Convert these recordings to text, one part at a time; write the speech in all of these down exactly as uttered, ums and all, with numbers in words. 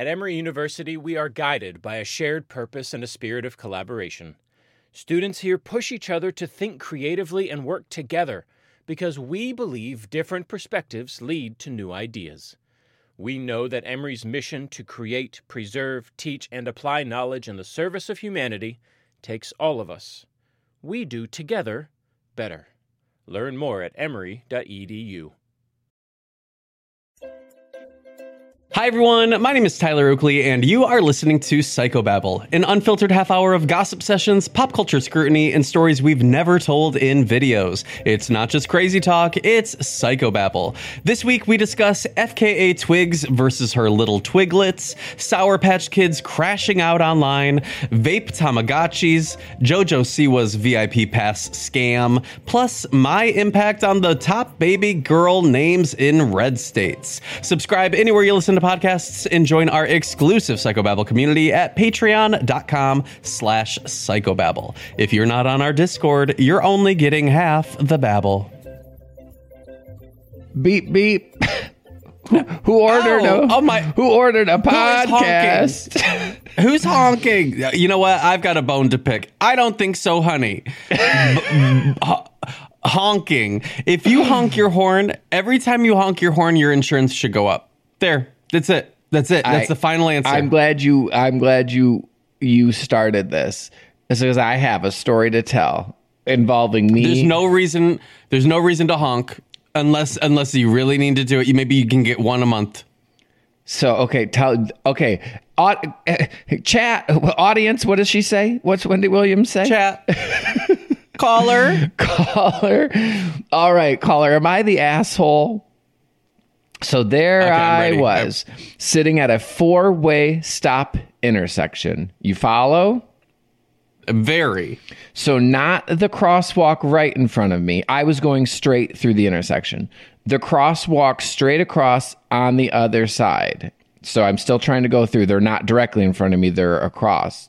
At Emory University, we are guided by a shared purpose and a spirit of collaboration. Students here push each other to think creatively and work together because we believe different perspectives lead to new ideas. We know that Emory's mission to create, preserve, teach, and apply knowledge in the service of humanity takes all of us. We do together better. Learn more at emory dot e d u. Hi everyone, my name is Tyler Oakley, and you are listening to Psychobabble, an unfiltered half hour of gossip sessions, pop culture scrutiny, and stories we've never told in videos. It's not just crazy talk, it's Psychobabble. This week we discuss F K A Twigs versus her little twiglets, Sour Patch Kids crashing out online, vape Tamagotchis, JoJo Siwa's V I P Pass scam, plus my impact on the top baby girl names in red states. Subscribe anywhere you listen to podcasts and join our exclusive Psychobabble community at patreon.com slash psychobabble. If you're not on our Discord, you're only getting half the babble. Beep beep. Who ordered oh, a oh my, who ordered a podcast? Who's honking? You know what? I've got a bone to pick. I don't think so, honey. B- honking. If you honk your horn, every time you honk your horn, your insurance should go up. There. That's it. That's it. That's I, the final answer. I'm glad you I'm glad you you started this. It's because I have a story to tell involving me. There's no reason there's no reason to honk unless unless you really need to do it. You maybe you can get one a month. So okay, tell okay. Uh, chat audience, what does she say? What's Wendy Williams say? Chat. Caller. Caller. All right, caller. Am I the asshole? So there okay, I was, I'm... sitting at a four-way stop intersection. You follow? Very. So not the crosswalk right in front of me. I was going straight through the intersection. The crosswalk straight across on the other side. So I'm still trying to go through. They're not directly in front of me. They're across.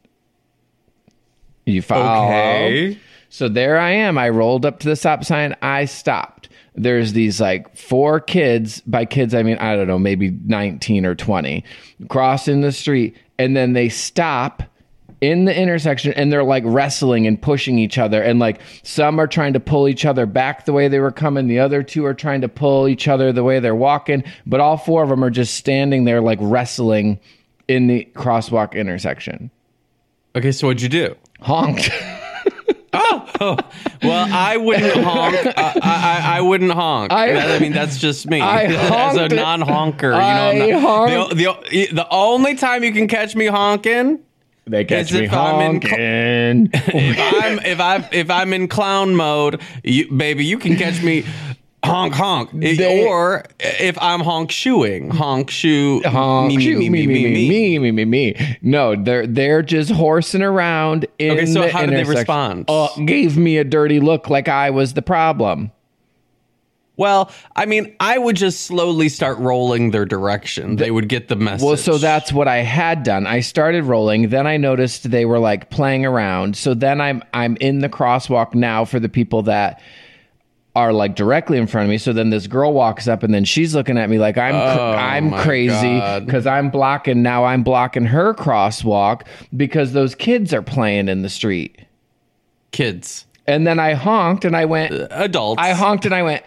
You follow? Okay. So there I am. I rolled up to the stop sign. I stopped. There's these like four kids, by kids I mean, I don't know, maybe nineteen or twenty, crossing the street, and then they stop in the intersection and they're like wrestling and pushing each other, and like some are trying to pull each other back the way they were coming, the other two are trying to pull each other the way they're walking, but all four of them are just standing there like wrestling in the crosswalk intersection. Okay, so what'd you do? Honked. Oh, oh, well, I wouldn't honk. Uh, I, I, I wouldn't honk. I, I mean, that's just me. I As a non-honker, you know, not, the, the the only time you can catch me honking, they catch me if honking. I'm in, if I'm if I if I'm in clown mode, you, baby, you can catch me. Honk, honk. They, or if I'm honk shoeing, honk shoe, honk me, shoe, me, me, me, me, me, me, me, me, me. No, they're they're just horsing around in okay, so the how did they respond? Uh, gave me a dirty look like I was the problem. Well, I mean, I would just slowly start rolling their direction. They would get the message. Well, so that's what I had done. I started rolling. Then I noticed they were like playing around. So then I'm I'm in the crosswalk now for the people that are like directly in front of me. So then this girl walks up and then she's looking at me like I'm cr- oh, I'm crazy because I'm blocking. Now I'm blocking her crosswalk because those kids are playing in the street. Kids. And then I honked and I went. Uh, adults. I honked and I went.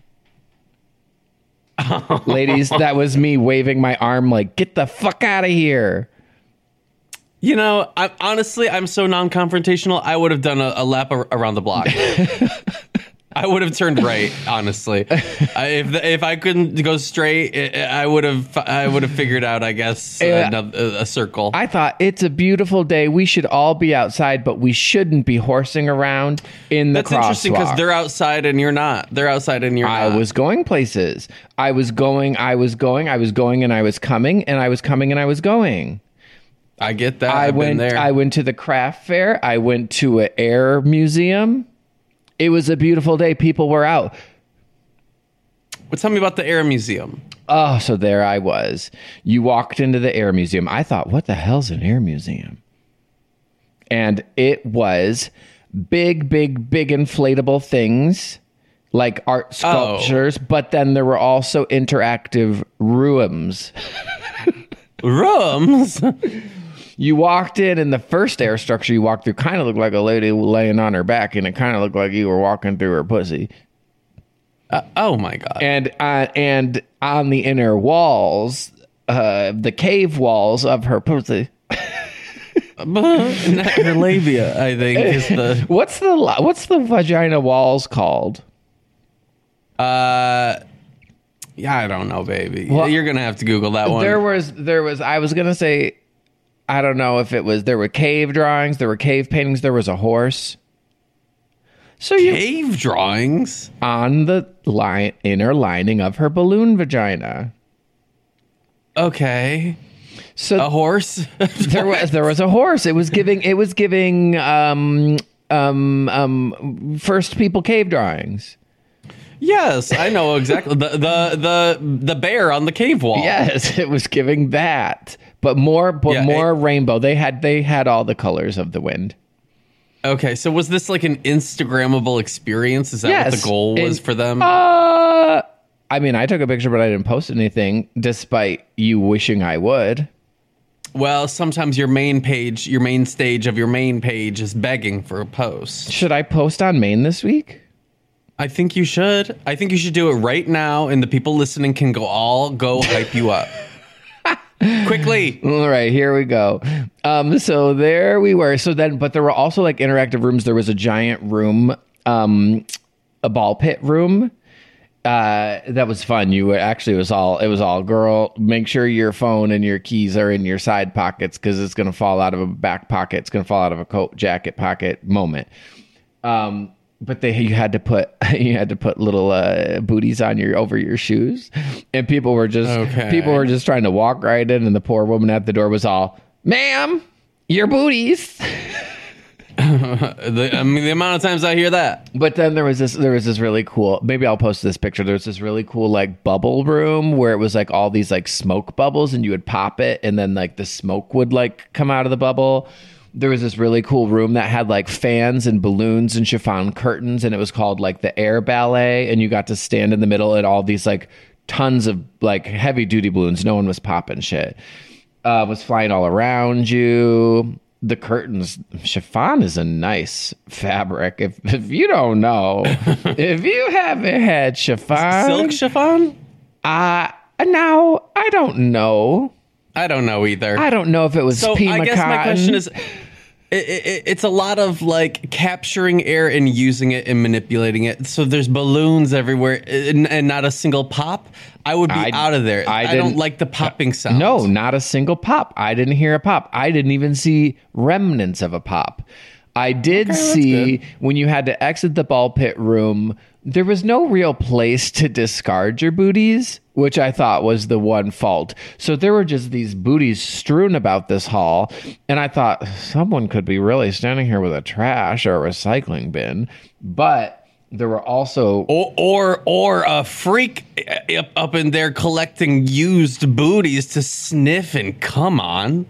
Ladies, that was me waving my arm like, get the fuck out of here. You know, I, honestly, I'm so non-confrontational. I would have done a, a lap ar- around the block. I would have turned right, honestly. I, if the, if I couldn't go straight, I would have I would have figured out, I guess, uh, another, a circle. I thought it's a beautiful day. We should all be outside, but we shouldn't be horsing around in the crosswalk. That's interesting because they're outside and you're not. They're outside and you're I not. I was going places. I was going. I was going. I was going, and I was coming, and I was coming, and I was going. I get that. I I've went. been there. I went to the craft fair. I went to an air museum. It was a beautiful day. People were out. Well, tell me about the Air Museum. Oh, so there I was. You walked into the Air Museum. I thought, what the hell's an Air Museum? And it was big, big, big inflatable things like art sculptures, oh. but then there were also interactive rooms. Rooms? You walked in, and the first air structure you walked through kind of looked like a lady laying on her back, and it kind of looked like you were walking through her pussy. Uh, oh my god! And uh, and on the inner walls, uh, the cave walls of her pussy. Not her labia, I think, is the. What's the what's the vagina walls called? Uh, yeah, I don't know, baby. Well, You're gonna have to Google that one. There was there was I was gonna say, I don't know if it was there were cave drawings, there were cave paintings, there was a horse. So you Cave drawings on the line inner lining of her balloon vagina. Okay. So A horse? there was there was a horse. It was giving it was giving um um um first people cave drawings. Yes, I know exactly. the, the the the bear on the cave wall. Yes, it was giving that. But more but Yeah, more it- rainbow. They had they had all the colors of the wind. Okay, so was this like an Instagrammable experience? Is that what Yes, the goal was and- for them? Uh I mean, I took a picture but I didn't post anything despite you wishing I would. Well, sometimes your main page, your main stage of your main page is begging for a post. Should I post on Maine this week? I think you should. I think you should do it right now, and the people listening can go all go hype you up. Quickly. All right, here we go. Um, so there we were. So then, but there were also like interactive rooms. There was a giant room, um, a ball pit room. Uh, that was fun. You were actually it was all it was all girl. Make sure your phone and your keys are in your side pockets because it's gonna fall out of a back pocket. It's gonna fall out of a coat jacket pocket moment. Um. But they you had to put you had to put little uh, booties on your over your shoes, and people were just Okay. people were just trying to walk right in, and the poor woman at the door was all, "Ma'am, your booties." the, I mean, the amount of times I hear that. But then there was this there was this really cool. Maybe I'll post this picture. There was this really cool like bubble room where it was like all these like smoke bubbles, and you would pop it, and then like the smoke would like come out of the bubble. There was this really cool room that had like fans and balloons and chiffon curtains, and it was called like the Air Ballet, and you got to stand in the middle and all these like tons of like heavy duty balloons. No one was popping shit. Uh, was flying all around you. The curtains, chiffon is a nice fabric. If if you don't know, if you haven't had chiffon, Silk chiffon? uh, now I don't know. I don't know either. I don't know if it was So Pima I guess cotton. my question is, it, it, it's a lot of like capturing air and using it and manipulating it. So there's balloons everywhere and, and not a single pop. I would be I- out of there. I I, don't didn't- like the popping sound. No, not a single pop. I didn't hear a pop. I didn't even see remnants of a pop. I did Okay, that's see good. when you had to exit the ball pit room, there was no real place to discard your booties, which I thought was the one fault. So there were just these booties strewn about this hall, and I thought someone could be really standing here with a trash or a recycling bin. But there were also Or, or or a freak up- up in there collecting used booties to sniff and come on.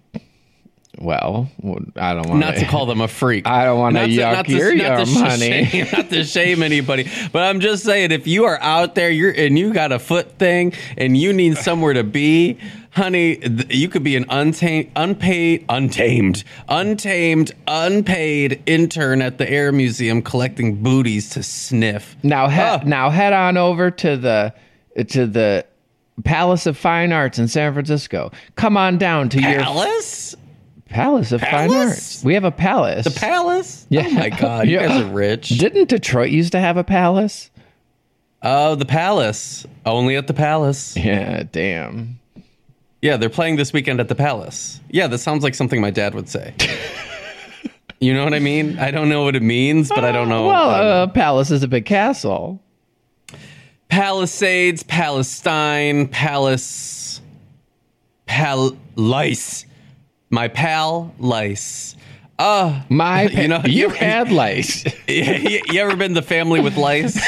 well, I don't want Not to call them a freak. I don't wanna Not yuck not your not yum, sh- honey. Shame, not to shame anybody, but I'm just saying, if you are out there, you're and you got a foot thing, and you need somewhere to be, honey, th- you could be an untamed, unpaid, untamed, untamed, unpaid intern at the Air Museum collecting booties to sniff. Now, he- Oh. now head on over to the to the Palace of Fine Arts in San Francisco. Come on down to your Palace? Palace of Fine Palace? Arts. We have a palace. The palace? Yeah. Oh my God, you Yeah. guys are rich. Didn't Detroit used to have a palace? Oh, the palace. Only at the palace. Yeah, damn. Yeah, they're playing this weekend at the Palace. Yeah, that sounds like something my dad would say. You know what I mean? I don't know what it means, but I don't know. Well, I don't know. a palace is a big castle. Palisades, Palestine, Palace, Pal, Lice. My pal, Lice. Uh, My, pa- You know- you had lice. you, you ever been the family with lice?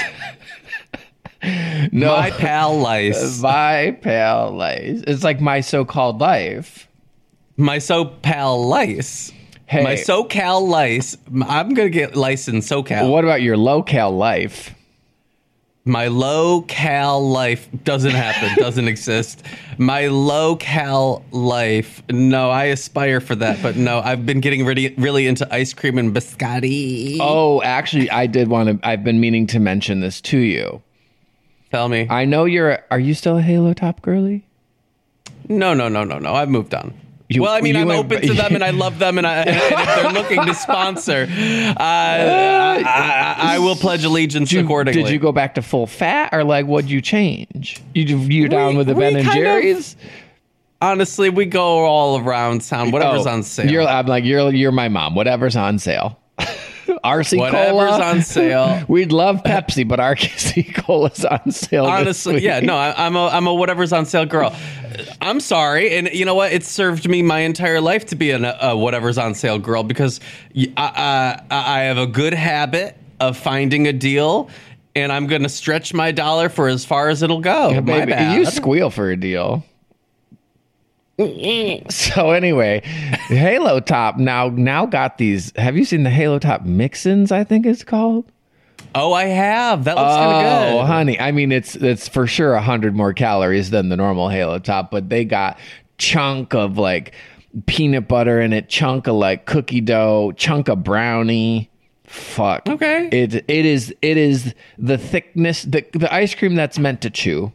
No, My pal, Lice. my pal lice. It's like my so-called life. My so pal, Lice. Hey. My SoCal Lice. I'm gonna get lice in SoCal. What about your locale life? My low-cal life doesn't happen, doesn't exist. My low-cal life, no, I aspire for that, but no, I've been getting really, really into ice cream and biscotti. Oh, actually, I did want to, I've been meaning to mention this to you. Tell me. I know you're, are you still a Halo Top girly? No, no, no, no, no, I've moved on. You, well, I mean, I'm went, open to them, and I love them, and, I, and if they're looking to sponsor, uh, I, I, I will pledge allegiance did you, accordingly. Did you go back to full fat, or like what'd you change? You you down We- with the we Ben and kind of- Jerry's? Honestly, we go all around town. Whatever's Oh, on sale. You're, I'm like you're you're my mom. Whatever's on sale. R C Whatever's Cola on sale. We'd love Pepsi, but R C Cola's on sale. this Honestly, week. yeah, no, I, I'm a I'm a whatever's on sale girl. I'm sorry, and you know what? It's served me my entire life to be an, a whatever's on sale girl because y- I, I I have a good habit of finding a deal, and I'm going to stretch my dollar for as far as it'll go. Yeah, my baby, bad. you squeal for a deal. So anyway, Halo Top now now got these. Have you seen the Halo Top Mix-ins? I think it's called. Oh, I have. That looks kind of Oh, good. honey. I mean, it's it's for sure a hundred more calories than the normal Halo Top, but they got chunk of like peanut butter in it, chunk of like cookie dough, chunk of brownie. Fuck. Okay. It it is it is the thickness the the ice cream that's meant to chew.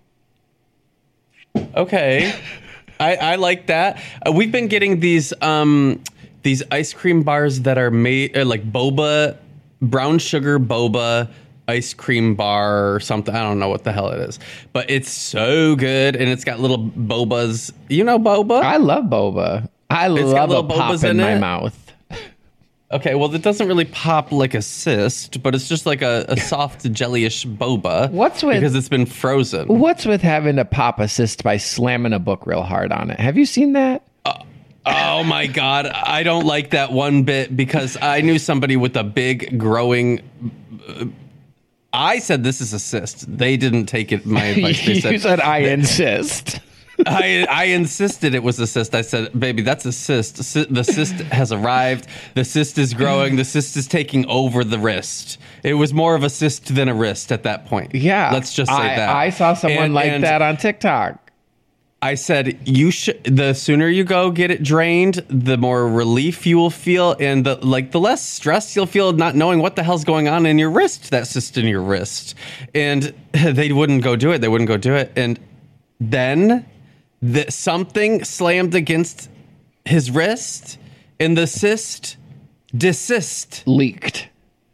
Okay. I, I like that. Uh, we've been getting these um these ice cream bars that are made uh, like boba, brown sugar boba ice cream bar or something. I don't know what the hell it is, but it's so good and it's got little bobas. You know boba? I love boba. I got love a little pop bobas in, in my it? mouth. Okay, well it doesn't really pop like a cyst, but it's just like a, a soft jellyish boba. What's with- because it's been frozen. What's with having to pop assist by slamming a book real hard on it? Have you seen that? Oh my God. I don't like that one bit because I knew somebody with a big growing. uh, I said this is a cyst. They didn't take it. My advice. They You said, said I insist. I, I insisted it was a cyst. I said, baby, that's a cyst. Cy- The cyst has arrived. The cyst is growing. The cyst is taking over the wrist. It was more of a cyst than a wrist at that point. Yeah. Let's just say I, that. I saw someone And- like and that on TikTok. I said, you should. The sooner you go get it drained, the more relief you will feel, and the like, the less stress you'll feel not knowing what the hell's going on in your wrist. That cyst in your wrist, and they wouldn't go do it. They wouldn't go do it, and then the, something slammed against his wrist, and the cyst desist. Leaked.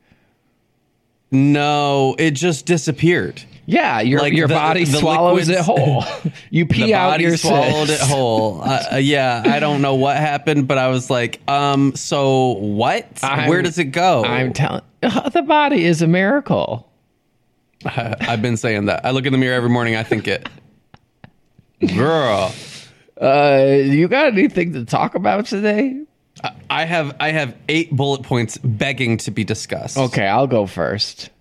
No, it just disappeared. Yeah, your Like your the- body the swallows liquids- it whole. You pee The out body your swallowed cyst. it whole. Uh, uh, yeah, I don't know what happened, but I was like, um, so what? I'm- Where does it go? I'm telling the body is a miracle. I've been saying that. I look in the mirror every morning. I think it. Girl, Uh, you got anything to talk about today? I have I have eight bullet points begging to be discussed. Okay, I'll go first.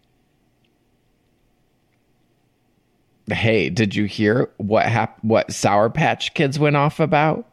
Hey, did you hear what hap- what Sour Patch Kids went off about?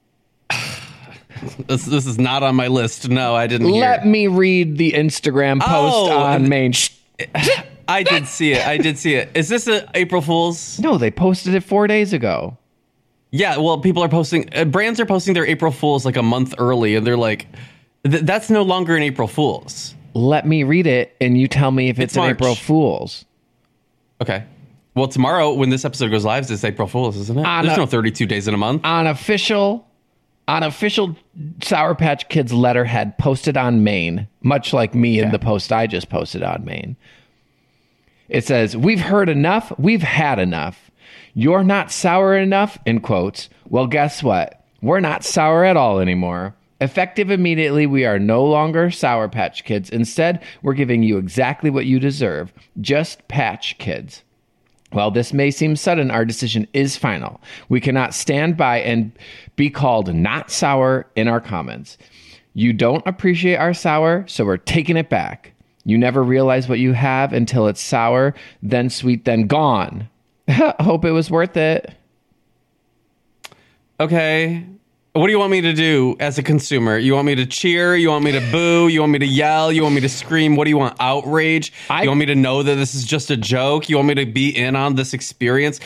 This this is not on my list. No, I didn't Let hear. me read the Instagram post Oh, on and- Main. Sh- I did see it. I did see it. Is this a April Fool's? no, they posted it four days ago. Yeah, well, people are posting, uh, brands are posting their April Fools like a month early, and they're like, th- that's no longer an April Fool's. Let me read it, and you tell me if it's, It's an March. April Fool's. Okay. Well, tomorrow, when this episode goes live, it's April Fool's, isn't it? On There's a- no thirty-two days in a month. On official, on official Sour Patch Kids letterhead posted on Maine, much like me in the post I just posted on Maine. It says, "We've heard enough. We've had enough. You're not sour enough," in quotes. Well, guess what? We're not sour at all anymore. Effective immediately, we are no longer Sour Patch Kids. Instead, we're giving you exactly what you deserve. Just Patch Kids. While this may seem sudden, our decision is final. We cannot stand by and be called not sour in our comments. You don't appreciate our sour, so we're taking it back. You never realize what you have until it's sour, then sweet, then gone. Hope it was worth it. Okay. What do you want me to do as a consumer? You want me to cheer? You want me to boo? You want me to yell? You want me to scream? What do you want? Outrage? I, you want me to know that this is just a joke? You want me to be in on this experience?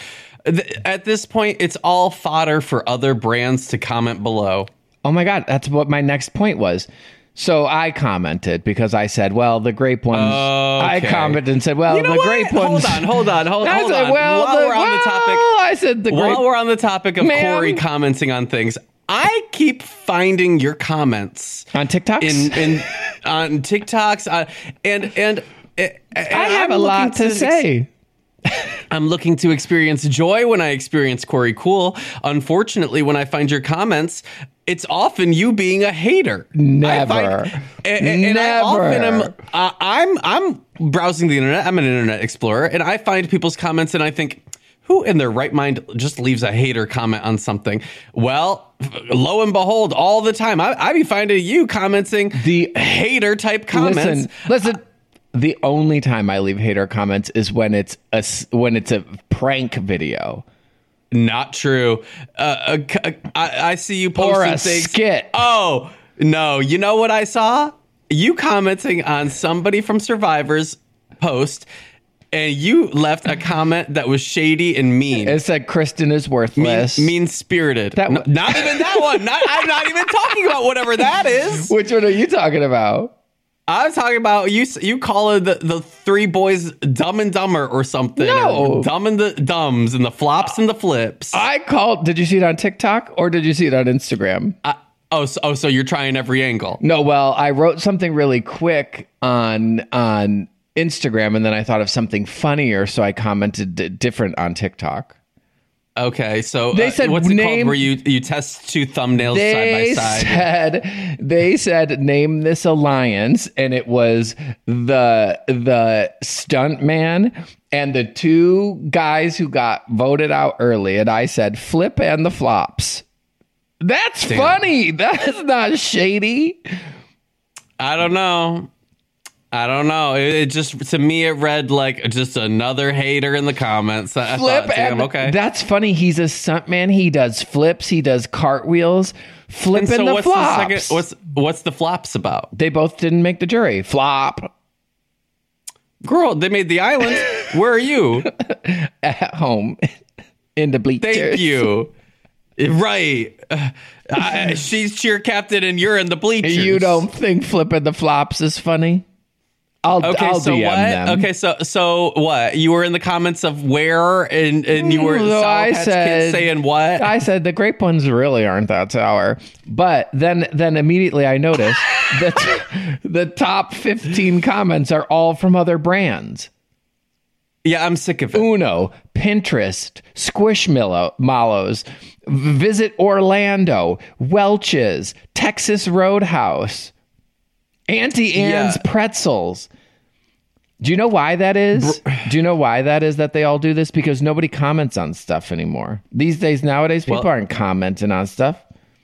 At this point, it's all fodder for other brands to comment below. Oh my God, that's what my next point was. So I commented because I said, well, the grape ones. Okay. I commented and said, well, you know the what? grape ones. Hold on, hold on, hold, hold said, on. Well, While the, we're on well, the topic, I said the grape. While we're on the topic of Ma'am. Corey commenting on things, I keep finding your comments on TikToks, in, in on TikToks, uh, and, and and I have I'm a lot to, to say. I'm looking to experience joy when I experience Corey Cool. Unfortunately, when I find your comments, it's often you being a hater. Never. I find, and, and Never. I often am. Uh, I'm I'm browsing the internet. I'm an internet explorer, and I find people's comments, and I think, who in their right mind just leaves a hater comment on something? Well, lo and behold, all the time, I, I be finding you commenting the hater type comments. Listen, listen. The only time I leave hater comments is when it's a when it's a prank video. Not true. Uh, uh, I, I see you posting or a things. skit. Oh no! You know what I saw? You commenting on somebody from Survivor's post, and you left a comment that was shady and mean. It said Kristen is worthless, mean spirited. That w- not even that one. Not, I'm not even talking about whatever that is. Which one are you talking about? I was talking about you. You call it the, the three boys Dumb and Dumber or something. No, or Dumb and the Dumbs and the Flops and the Flips. I called. Did you see it on TikTok or did you see it on Instagram? I, oh, so, oh, so you're trying every angle. No, well, I wrote something really quick on on Instagram, and then I thought of something funnier, so I commented d- different on TikTok. Okay, so they said, uh, what's it name, called where you, you test two thumbnails they side by side? Said, they said, name this alliance, and it was the the stunt man and the two guys who got voted out early, and I said Flip and the Flops. That's Damn. funny. That's not shady. I don't know. I don't know. It, it just, to me, it read like just another hater in the comments. I Flip, thought, Damn, and okay. That's funny. He's a stuntman. He does flips. He does cartwheels. Flipping so the what's flops. The second, what's what's the flops about? They both didn't make the jury. Flop. Girl, they made the island. Where are you? At home. In the bleachers. Thank you. Right. Uh, I, she's cheer captain and you're in the bleachers. You don't think flipping the flops is funny? I'll, okay, I'll so D M what? them. Okay, so so what? You were in the comments of where, and, and you were No, Sour I Patch said, Kids saying what? I said the grape ones really aren't that sour. But then then immediately I noticed that the top fifteen comments are all from other brands. Yeah, I'm sick of it. Uno, Pinterest, Squishmallows, Visit Orlando, Welch's, Texas Roadhouse, Auntie Anne's Yeah. Pretzels. Do you know why that is? Do you know why that is that they all do this? Because nobody comments on stuff anymore. These days, nowadays, people Well- aren't commenting on stuff.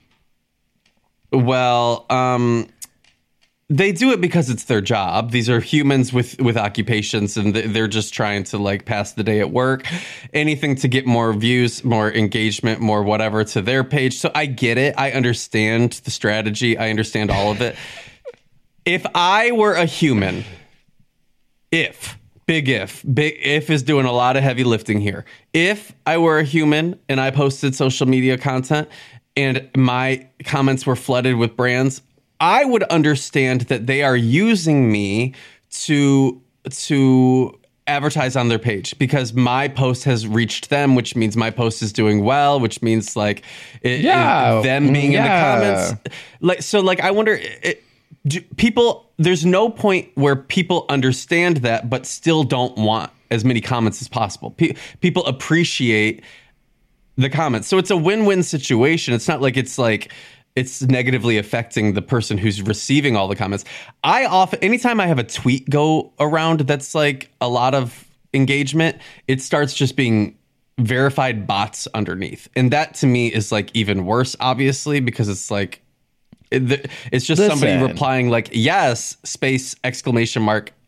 Well, um, they do it because it's their job. These are humans with, with occupations, and they're just trying to like pass the day at work. Anything to get more views, more engagement, more whatever to their page. So I get it. I understand the strategy. I understand all of it. If I were a human, if, big if, big if is doing a lot of heavy lifting here. If I were a human and I posted social media content and my comments were flooded with brands, I would understand that they are using me to to advertise on their page because my post has reached them, which means my post is doing well, which means like it, Yeah. it- them being Yeah. in the comments. Like so, like I wonder, it, do people. There's no point where people understand that, but still don't want as many comments as possible. Pe- people appreciate the comments, so it's a win-win situation. It's not like it's like. It's negatively affecting the person who's receiving all the comments. I often, anytime I have a tweet go around that's like a lot of engagement, it starts just being verified bots underneath. And that to me is like even worse, obviously, because it's like, it, it's just Listen. somebody replying like, yes, space, exclamation mark,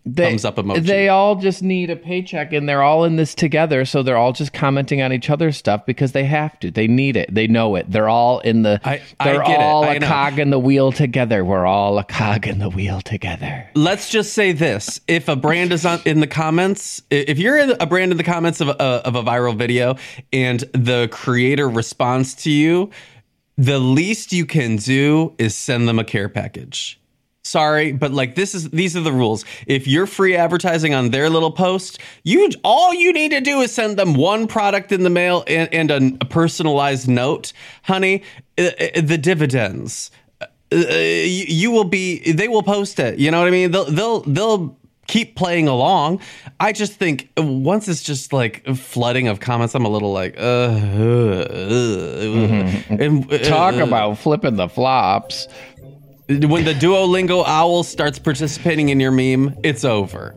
They, thumbs up emoji. They all just need a paycheck, and they're all in this together, so they're all just commenting on each other's stuff because they have to. They need it. They know it. They're all in the. I, they're I get all it. I a know. cog in the wheel together. We're all a cog in the wheel together. Let's just say this: if a brand is on in the comments, if you're in a brand in the comments of a, of a viral video, and the creator responds to you, the least you can do is send them a care package. Sorry, but like this is these are the rules. If you're free advertising on their little post, you all you need to do is send them one product in the mail and, and a, a personalized note, honey. Uh, uh, the dividends, uh, you, you will be. They will post it. You know what I mean? They'll they'll they'll keep playing along. I just think once it's just like flooding of comments, I'm a little like, uh, uh, uh, Mm-hmm. and, uh, Talk about flipping the flops. When the Duolingo owl starts participating in your meme, it's over.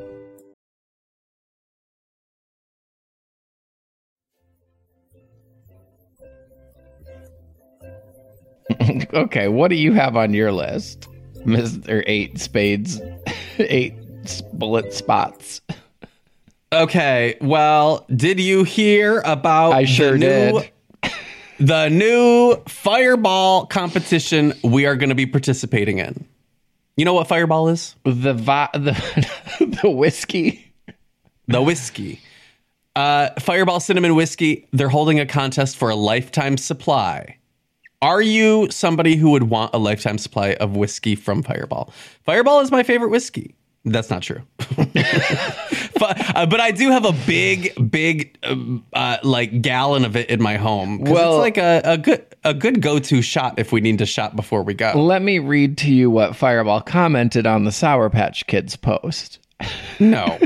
Okay, what do you have on your list, Mister Eight Spades, Eight Bullet Spots? Okay, well, did you hear about I sure the new, did. the new Fireball competition we are going to be participating in? You know what Fireball is? The vi- the the whiskey. The whiskey. Uh, Fireball Cinnamon Whiskey, they're holding a contest for a lifetime supply. Are you somebody who would want a lifetime supply of whiskey from Fireball? Fireball is my favorite whiskey. That's not true. but, uh, but I do have a big, big, uh, uh, like gallon of it in my home. 'Cause Well- it's like a, a good, a good go-to shot if we need to shot before we go. Let me read to you what Fireball commented on the Sour Patch Kids post. No.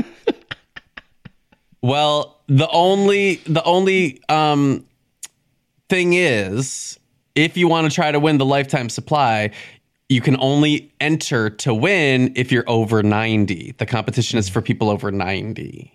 Well, the only, the only um, thing is, if you want to try to win the lifetime supply, you can only enter to win if you're over ninety. The competition is for people over ninety.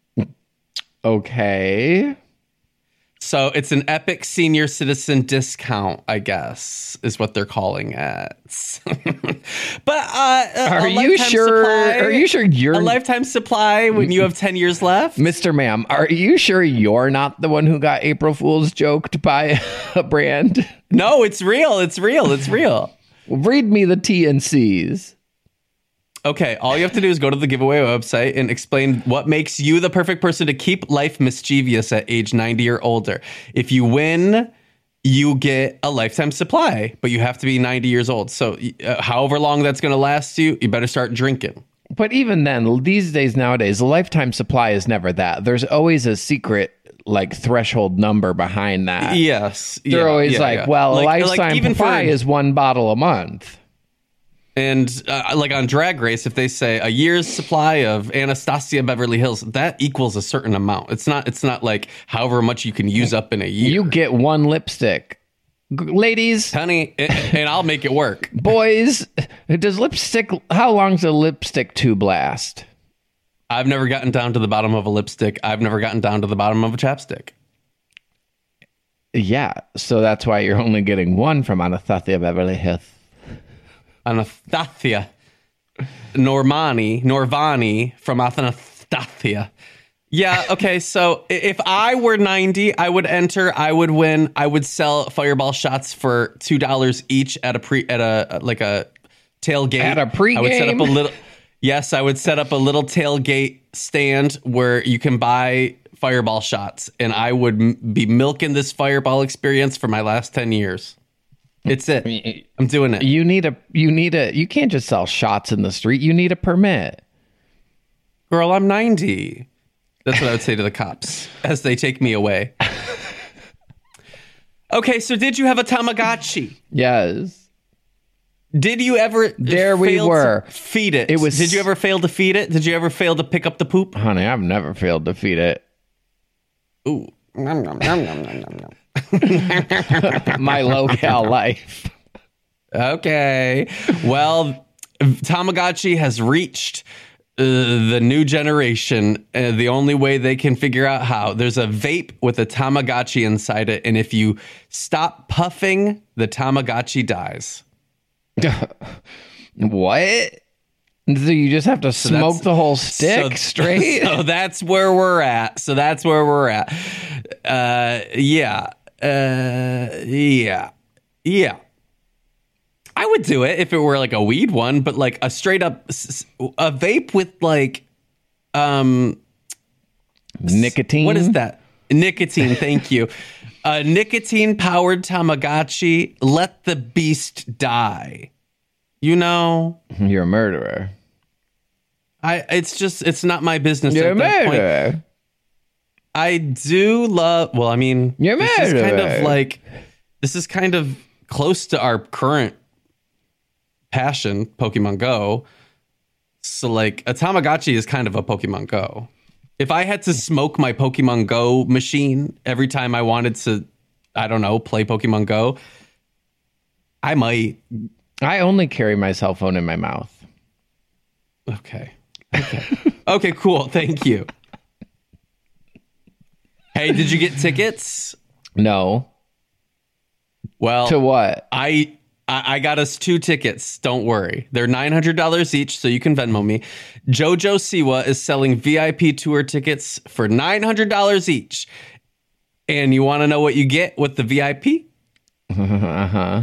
Okay. So it's an epic senior citizen discount, I guess, is what they're calling it. But uh, a, Are a you lifetime sure? supply- Are you sure you're a lifetime supply when you have ten years left? Mister Ma'am, are you sure you're not the one who got April Fool's joked by a brand? No, it's real. It's real. It's real. Read me the T N Cs. Okay, all you have to do is go to the giveaway website and explain what makes you the perfect person to keep life mischievous at age ninety or older. If you win, you get a lifetime supply, but you have to be ninety years old. So uh, however long that's going to last you, you better start drinking. But even then, these days, nowadays, the lifetime supply is never that. There's always a secret, like, threshold number behind that. Yes. They're yeah, always yeah, like, yeah. well, Like- a like lifetime even supply for- is one bottle a month. And uh, like on Drag Race, if they say a year's supply of Anastasia Beverly Hills, that equals a certain amount. It's not. It's not like however much you can use up in a year. You get one lipstick. G- Ladies, honey, and, and I'll make it work. boys, does lipstick, how long's a lipstick tube last? I've never gotten down to the bottom of a lipstick. I've never gotten down to the bottom of a chapstick. Yeah, so that's why you're only getting one from Anastasia Beverly Hills. Anastasia Normani, Norvani from Anastasia. Yeah, okay, so i- if I were ninety, I would enter, I would win, I would sell Fireball shots for two dollars each at a pre at a like a tailgate. At a I would set up a pregame? little Yes, I would set up a little tailgate stand where you can buy Fireball shots, and I would m- be milking this Fireball experience for my last ten years. It's it. I'm doing it. You need a, you need a, you can't just sell shots in the street. You need a permit. Girl, I'm ninety. That's what I would say to the cops as they take me away. Okay, so did you have a Tamagotchi? Yes. Did you ever There we fail to were. feed it? It was- Did you ever fail to feed it? Did you ever fail to pick up the poop? Honey, I've never failed to feed it. Ooh. Nom, nom, nom, nom, nom, nom, nom. My low-cal life. Okay. Well, Tamagotchi has reached uh, the new generation. Uh, the only way they can figure out how. There's a vape with a Tamagotchi inside it, and if you stop puffing, the Tamagotchi dies. What? So you just have to smoke the whole stick so, straight? So that's where we're at. So that's where we're at. Uh, yeah. Uh, yeah. Yeah. I would do it if it were like a weed one, but like a straight up a vape with like um nicotine. What is that? Nicotine. Thank you. A nicotine powered Tamagotchi. Let the beast die. You know, you're a murderer. I. It's just. It's not my business. You're at a that murderer. point. I do love. Well, I mean, you're a this murderer. is kind of like. This is kind of close to our current passion, Pokemon Go. So, like, a Tamagotchi is kind of a Pokemon Go. If I had to smoke my Pokemon Go machine every time I wanted to, I don't know, play Pokemon Go, I might. I only carry my cell phone in my mouth. Okay. Okay. Okay, cool. Thank you. Hey, did you get tickets? No. Well, to what? I I got us two tickets. Don't worry. They're nine hundred dollars each, so you can Venmo me. JoJo Siwa is selling V I P tour tickets for nine hundred dollars each. And you want to know what you get with the V I P? Uh-huh.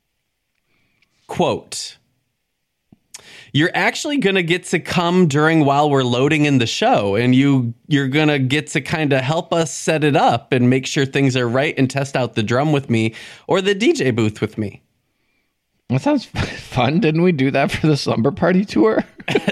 Quote, you're actually going to get to come during while we're loading in the show, and you, you're going to get to kind of help us set it up and make sure things are right and test out the drum with me or the D J booth with me. That sounds fun. Didn't we do that for the slumber party tour?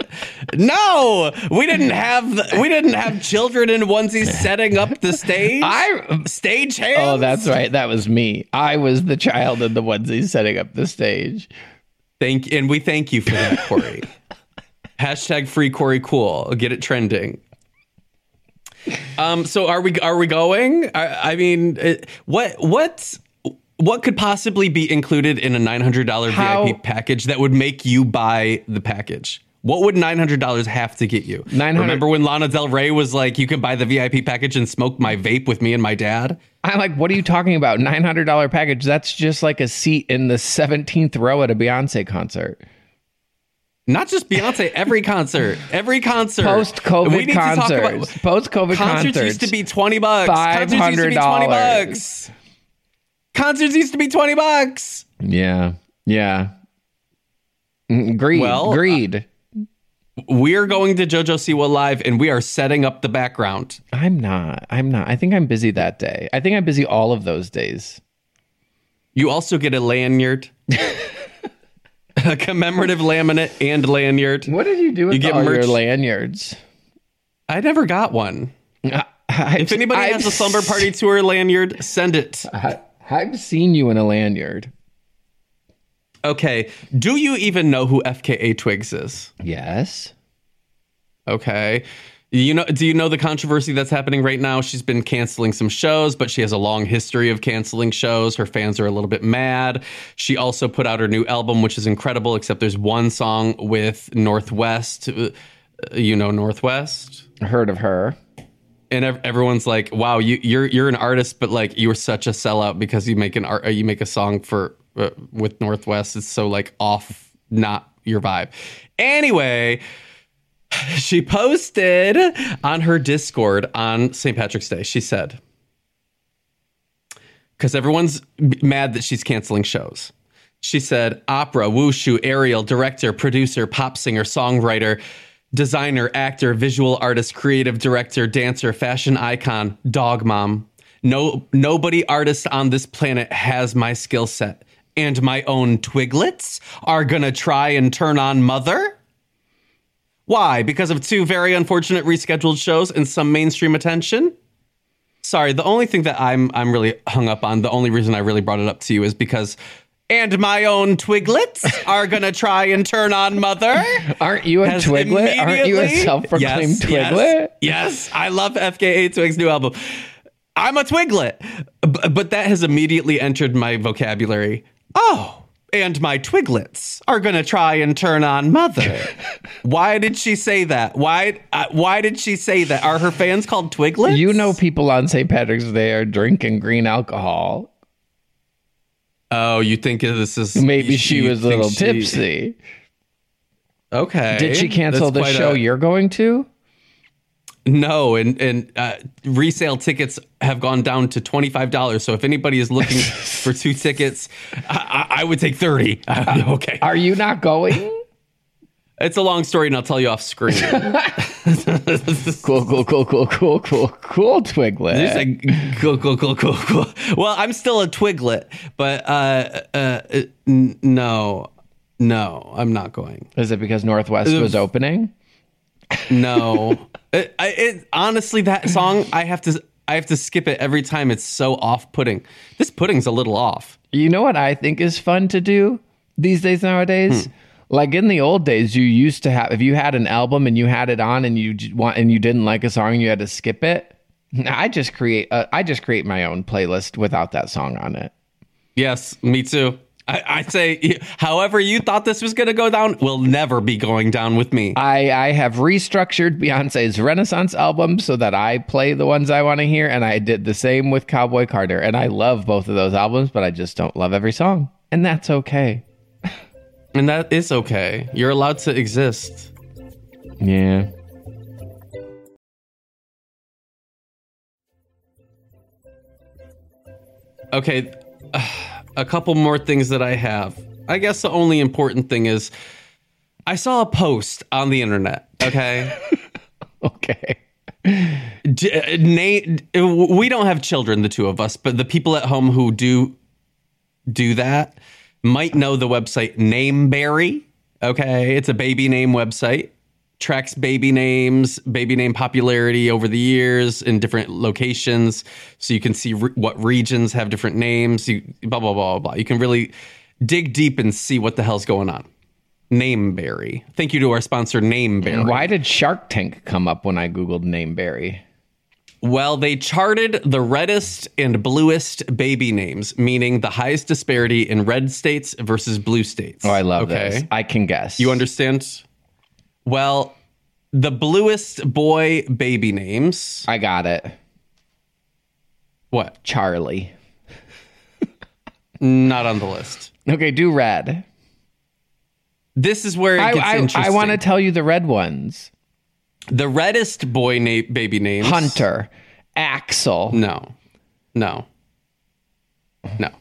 No, we didn't have we didn't have children in onesies setting up the stage. I stage hands. Oh, that's right. That was me. I was the child in the onesies setting up the stage. Thank and we thank you for that, Corey. Hashtag free Corey Cool. Get it trending. Um. So are we? Are we going? I, I mean, it, what? What? What could possibly be included in a nine hundred dollars V I P package that would make you buy the package? What would nine hundred dollars have to get you? nine hundred Remember when Lana Del Rey was like, you can buy the V I P package and smoke my vape with me and my dad? I'm like, what are you talking about? nine hundred dollars package? That's just like a seat in the seventeenth row at a Beyonce concert. Not just Beyonce, every concert. Every concert. Post-COVID concerts. Post-COVID concerts. Concerts used to be twenty bucks. five hundred dollars. Concerts used to be twenty bucks. Concerts used to be twenty bucks. Yeah. Yeah. Greed. Well, Greed. Uh, we're going to JoJo Siwa Live, and we are setting up the background. I'm not. I'm not. I think I'm busy that day. I think I'm busy all of those days. You also get a lanyard. A commemorative laminate and lanyard. What did you do with you get all merch. your lanyards? I never got one. I, I've, if anybody I've, has a Slumber Party Tour lanyard, send it. I, I've seen you in a lanyard. Okay. Do you even know who F K A Twigs is? Yes. Okay. You know, do you know the controversy that's happening right now? She's been canceling some shows, but she has a long history of canceling shows. Her fans are a little bit mad. She also put out her new album, which is incredible, except there's one song with Northwest. You know Northwest? Heard of her. And everyone's like, "Wow, you, you're you're an artist, but like you were such a sellout because you make an art, you make a song for uh, with Northwest. It's so like off, not your vibe." Anyway, she posted on her Discord on Saint Patrick's Day. She said, because everyone's mad that she's canceling shows. She said, "Opera, wushu, aerial, director, producer, pop singer, songwriter, designer, actor, visual artist, creative director, dancer, fashion icon, dog mom. No, nobody artist on this planet has my skill set. And my own twiglets are gonna try and turn on mother? Why? Because of two very unfortunate rescheduled shows and some mainstream attention? Sorry, the only thing that I'm I'm really hung up on, the only reason I really brought it up to you is because and my own twiglets are going to try and turn on mother. Aren't you a twiglet? Aren't you a self-proclaimed yes, twiglet? Yes, yes, I love F K A Twigs' new album. I'm a twiglet. B- but that has immediately entered my vocabulary. Oh, and my twiglets are going to try and turn on mother. Why did she say that? Why uh, Why did she say that? Are her fans called twiglets? You know people on Saint Patrick's Day are drinking green alcohol. Oh, you think this is... Maybe she was a little she, tipsy. Okay. Did she cancel That's the quite show a- you're going to? No, and and uh, resale tickets have gone down to twenty-five dollars. So if anybody is looking for two tickets, I, I I would take thirty. Okay. Are you not going? It's a long story, and I'll tell you off screen. Cool, cool, cool, cool, cool, cool, cool, Twiglet. There's a cool, cool, cool, cool, cool. Well, I'm still a Twiglet, but uh, uh, n- no, no, I'm not going. Is it because Northwest was opening? No, it, I, it honestly, that song I have to I have to skip it every time. It's so off-putting. This pudding's a little off. You know what I think is fun to do these days nowadays? Hmm. Like in the old days, you used to have, if you had an album and you had it on and you j- want and you didn't like a song and you had to skip it. I just create a, I just create my own playlist without that song on it. Yes, me too. I, I say, however you thought this was going to go down, will never be going down with me. I, I have restructured Beyonce's Renaissance album so that I play the ones I want to hear, and I did the same with Cowboy Carter. And I love both of those albums, but I just don't love every song, and that's okay. And that is okay. You're allowed to exist. Yeah. Okay, a couple more things that I have. I guess the only important thing is I saw a post on the internet, okay? Okay. D- na- we don't have children, the two of us, but the people at home who do do that might know the website Nameberry. Okay, it's a baby name website. Tracks baby names, baby name popularity over the years in different locations, so you can see re- what regions have different names. You, blah blah blah blah. You can really dig deep and see what the hell's going on. Nameberry. Thank you to our sponsor, Nameberry. Why did Shark Tank come up when I Googled Nameberry? Well, they charted the reddest and bluest baby names, meaning the highest disparity in red states versus blue states. Oh, I love this. I can guess. You understand? Well, the bluest boy baby names. I got it. What? Charlie. Not on the list. Okay, do red. This is where it I, gets I, interesting. I want to tell you the red ones. The reddest boy na- baby names. Hunter. Axel. No. No. No.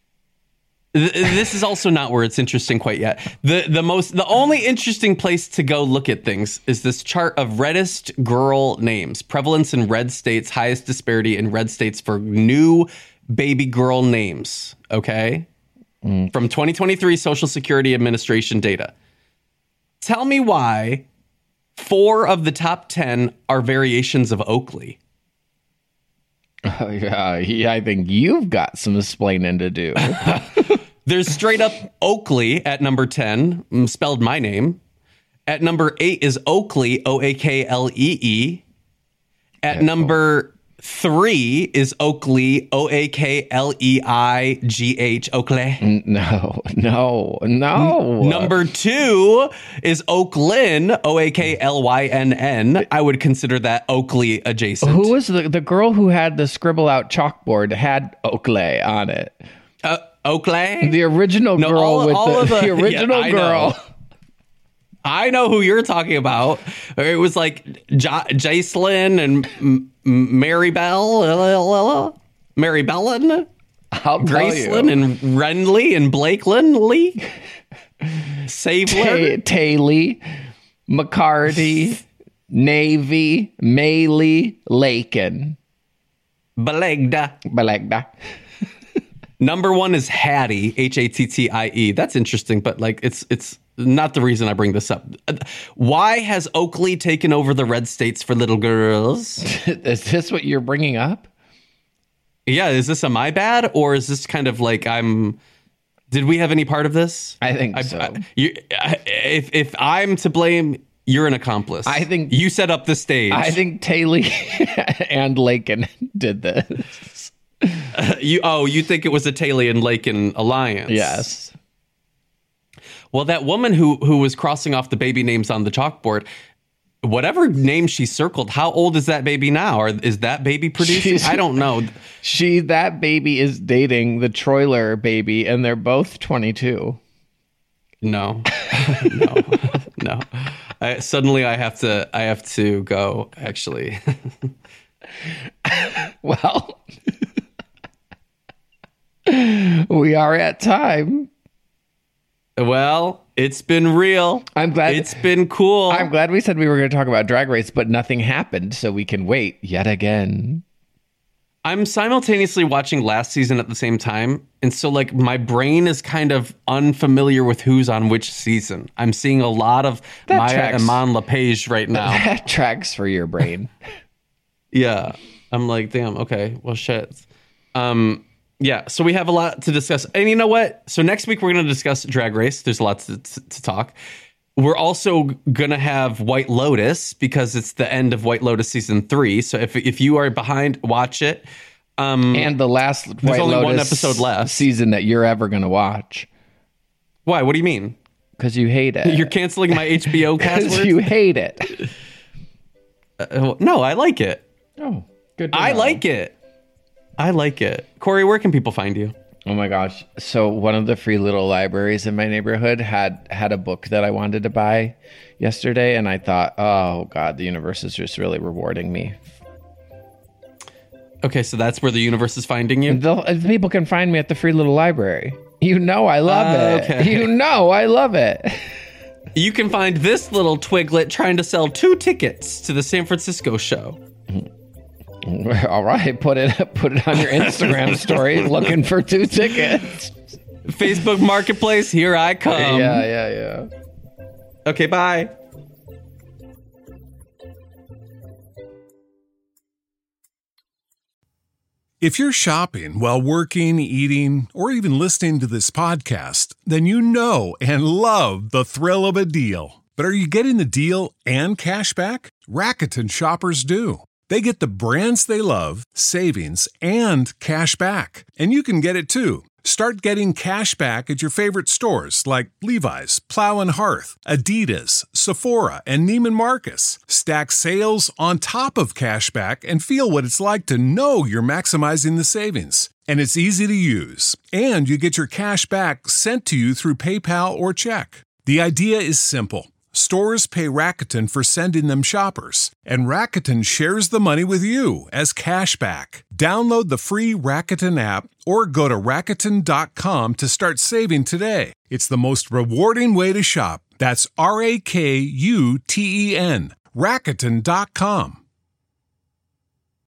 Th- This is also not where it's interesting quite yet. The the most the only interesting place to go look at things is this chart of reddest girl names. Prevalence in red states, highest disparity in red states for new baby girl names. Okay? Mm. From twenty twenty-three Social Security Administration data. Tell me why four of the top ten are variations of Oakley. Oh, yeah, yeah, I think you've got some explaining to do. There's straight up Oakley at number ten, spelled my name. At number eight is Oakley, O A K L E E. At yeah, number three is Oakley, O A K L E I G H, Oakley. No, no, no. N- number two is Oaklyn, O A K L Y N N. I would consider that Oakley adjacent. Who was the, the girl who had the scribble out chalkboard had Oakley on it? Uh, Oakley? The original no, girl all, with all the, of the, the original yeah, girl. Know. I know who you're talking about. It was like J- Jacelyn and M- M- Mary Bell, Mary Bellin, I'll Gracelyn and Renly and Blakelyn Lee, Saveler, Taylor, McCarty, Navy, Maylee, Lakin, Belegda, Belegda. Number one is Hattie, H A T T I E. That's interesting, but like it's it's not the reason I bring this up. Why has Oakley taken over the red states for little girls? Is this what you're bringing up? Yeah, is this a my bad, or is this kind of like I'm? Did we have any part of this? I think I, so. I, you, I, if if I'm to blame, you're an accomplice. I think you set up the stage. I think Taylor and Lakin did this. Uh, you oh, you think it was a Taylor and Lakin alliance? Yes. Well, that woman who who was crossing off the baby names on the chalkboard, whatever name she circled, how old is that baby now? Or is that baby producing? She's, I don't know. She that baby is dating the Troiler baby, and they're both twenty-two. No, no, no. I, suddenly I have to, I have to go, actually. Well, we are at time. Well, it's been real. I'm glad it's been cool. I'm glad we said we were going to talk about Drag Race, but nothing happened, so we can wait yet again. I'm simultaneously watching last season at the same time, and so like my brain is kind of unfamiliar with who's on which season. I'm seeing a lot of That Maya tracks. Iman LePage right now. That tracks for your brain. Yeah, I'm like, damn. Okay, well, shit. Um. Yeah, so we have a lot to discuss. And you know what? So next week, we're going to discuss Drag Race. There's a lot to, to, to talk. We're also going to have White Lotus because it's the end of White Lotus season three. So if if you are behind, watch it. Um, And the last White only Lotus one episode left. season that you're ever going to watch. Why? What do you mean? Because you hate it. You're canceling my H B O Because password? you hate it. Uh, no, I like it. Oh, good to I know. like it. I like it. Corey, where can people find you? Oh my gosh. So one of the free little libraries in my neighborhood had had a book that I wanted to buy yesterday, and I thought, oh God, the universe is just really rewarding me. Okay, so that's where the universe is finding you? The, the people can find me at the free little library. You know I love Uh, it. okay. You know I love it. You can find this little twiglet trying to sell two tickets to the San Francisco show. All right, put it put it on your Instagram story looking for two tickets. Facebook Marketplace, here I come. yeah, yeah, yeah. Okay, bye. If you're shopping while working, eating, or even listening to this podcast, then you know and love the thrill of a deal. But are you getting the deal and cash back? Rakuten shoppers do. They get the brands they love, savings, and cash back. And you can get it too. Start getting cash back at your favorite stores like Levi's, Plow and Hearth, Adidas, Sephora, and Neiman Marcus. Stack sales on top of cash back and feel what it's like to know you're maximizing the savings. And it's easy to use. And you get your cash back sent to you through PayPal or check. The idea is simple. Stores pay Rakuten for sending them shoppers, and Rakuten shares the money with you as cash back. Download the free Rakuten app or go to Rakuten dot com to start saving today. It's the most rewarding way to shop. That's R A K U T E N, Rakuten dot com.